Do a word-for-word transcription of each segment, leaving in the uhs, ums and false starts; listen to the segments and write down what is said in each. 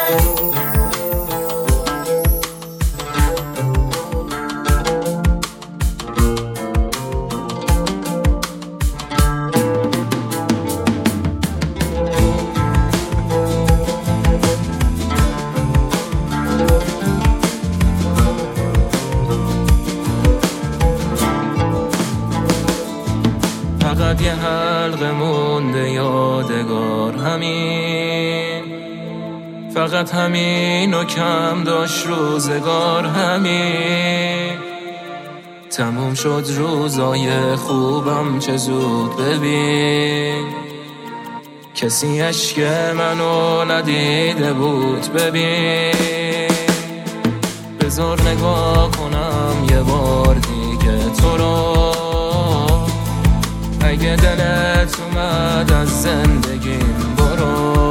فقط یه حلقه مونده یادگار، همین فقط همین و کم داشت روزگار، همین تموم شد روزای خوبم چه زود ببین، کسی عشق منو ندیده بود ببین، بذار نگاه کنم یه بار دیگه تو رو، اگه دلت اومد از زندگیم برو،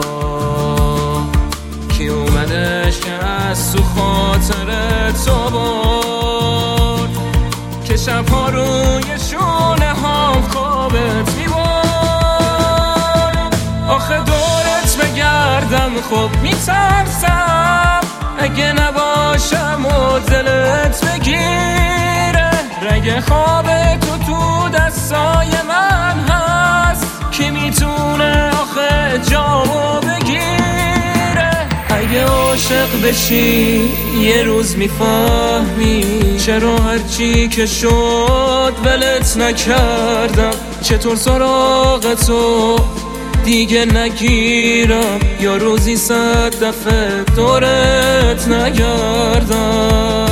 کی اومدش که از تو خاطر تو برد، که شبها روی شونه ها خوابت میبرد، آخه دورت بگردم خب میترسم، اگه نباشم و دلت بگیره، رگ خواب تو تو دستای من هست، کی میتونه آخه جامو بگیره، اگه عاشق بشی یه روز میفهمی، چرا هرچی که شد ولت نکردم، چطور سراغ تو دیگه نگیرم، یا روزی صد دفعه دورت نگردم.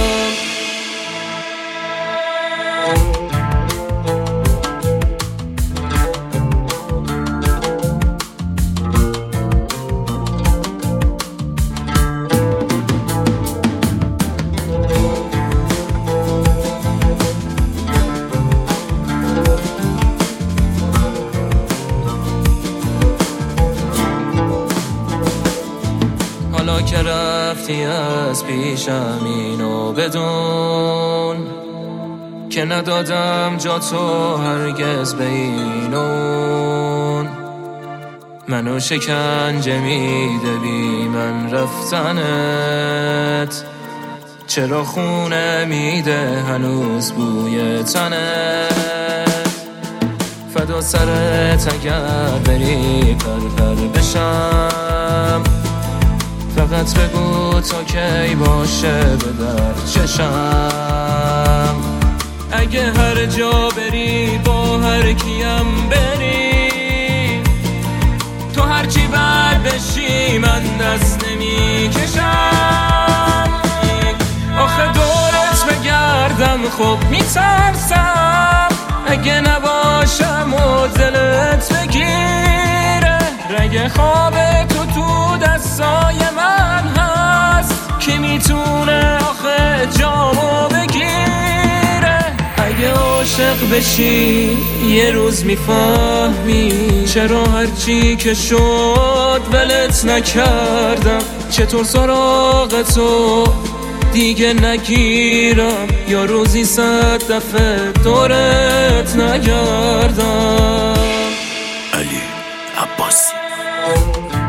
حالا که رفتی از پیشم اینو بدون، که ندادم جا تو هرگز به اینون، منو شکنجه میده بی من رفتنت، چرا خونه میده هنوز بوی تنت، فدا سرت اگر بری پر پر بشم، فقط بگو تا کی باشه به در چشم، اگه هر جا بری با هر کیم بری، تو هرچی بد بشی من دست نمی کشم، آخه دورت بگردم خب میترسم، اگه نباشم و دلت بگیره، رگ خواب تو تو دستای من هست، کی میتونه آخه جامو بگیره، اگه عاشق بشی یه روز میفهمی، چرا هرچی که شد ولت نکردم، چطور سراغ تو دیگه نگیرم، یا روزی صد دفعه دورت نگردم. علی عباسی.